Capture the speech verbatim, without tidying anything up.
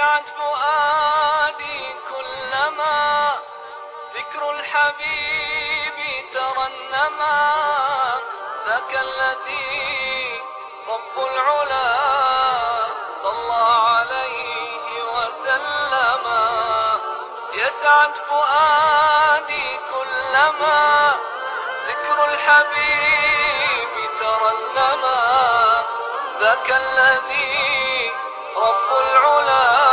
يسعد فؤادي كلما ذكر الحبيب ترنما، ذاك الذي رب العلا صلى عليه وسلم. يسعد فؤادي كلما ذكر الحبيب ترنما، ذاك الذي رب العلا